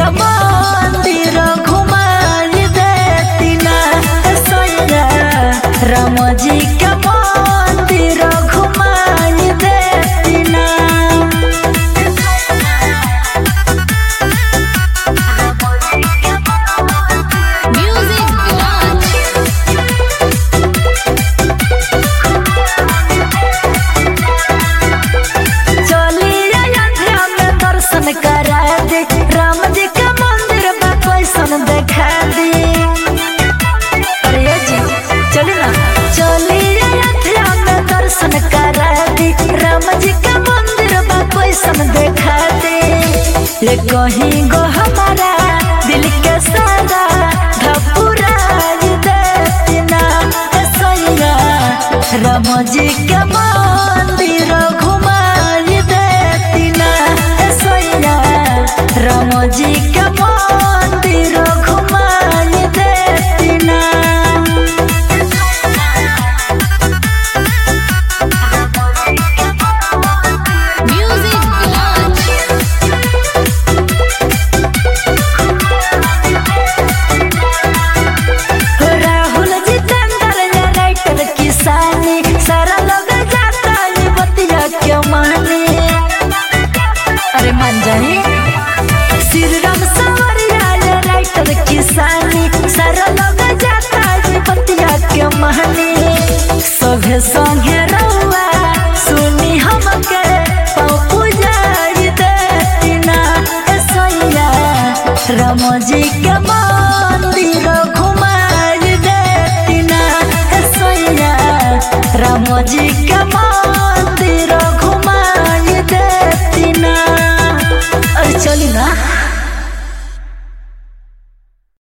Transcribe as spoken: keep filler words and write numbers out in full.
मंदिर घुमाई देती ना सैया राम जी के मंदिर घुमाई देती ना। करा दे राम जी का मंदिर बा कैसन देखा दे। अरे जी चली ना चली अयोध्या में दर्शन करा दे राम जी का मंदिर बा कैसन देखा दे। ले कहीं गो हमारा दिल के सारा धपुरा देती ना सैया राम जी के मंदिर घुमाई देती ना सैया राम जी के मंदिर घुमाई देती ना। राहुल जितेंद्र या राइटर किसानी सारा लोग जाता है बतिया के माने। अरे मान जाए श्री राम सवरिया या राइटर किसानी सारा लोग जाता है बतिया के माने। सभे संगे रहुआ सुनी हमके पूजाई देती ना सैया राम जी के मंदिर घुमाई देती ना सैया राम जी के